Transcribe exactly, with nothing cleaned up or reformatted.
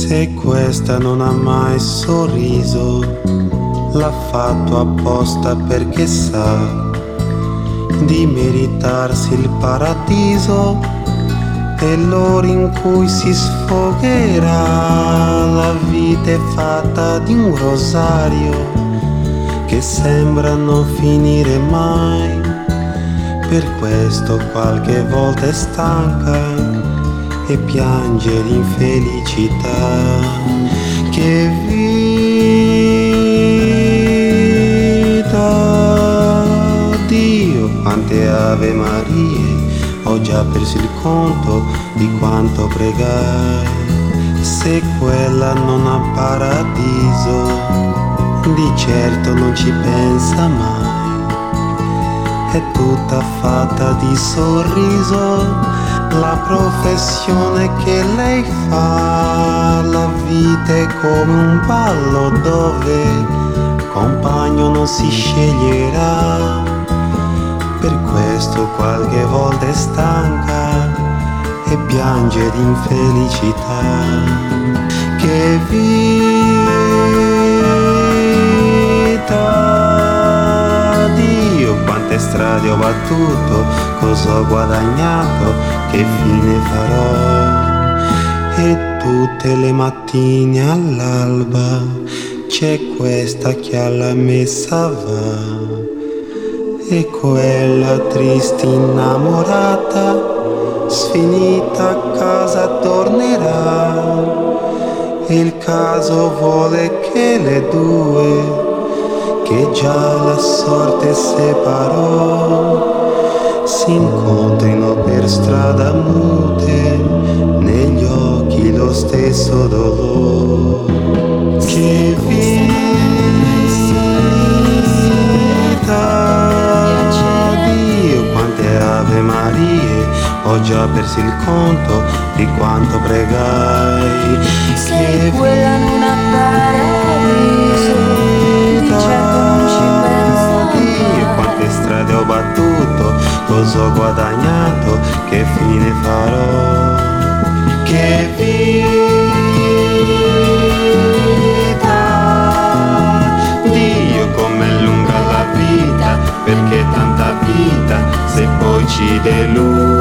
Se questa non ha mai sorriso, l'ha fatto apposta perché sa di meritarsi il paradiso e l'ora in cui si sfogherà. La vita è fatta di un rosario che sembra non finire mai, per questo qualche volta è stanca e piange l'infelicità. Che vita, Dio, quante Ave Marie, ho già perso il conto di quanto pregai. Se quella non ha paradiso, di certo non ci pensa mai. È tutta fatta di sorriso la professione che lei fa. La vita è come un ballo dove compagno non si sceglierà, per questo qualche volta è stanca e piange d'infelicità. Che vita, Dio, quante strade ho battuto, cosa ho guadagnato, che fine farò. E tutte le mattine all'alba c'è questa che alla messa va e quella triste innamorata sfinita a casa tornerà. E il caso vuole che le due, che già la sorte separò, si incontrino per strada mute, negli occhi lo stesso dolore. Che vita, Dio, quante Ave Marie, ho già perso il conto di quanto pregai. Se quella non ha paradiso, di certo non ci pensa Dio, quante strade ho battuto, cosa ho guadagnato, che fine farò. Che vita, Dio, com'è lunga la vita, perché tanta vita se poi ci delude.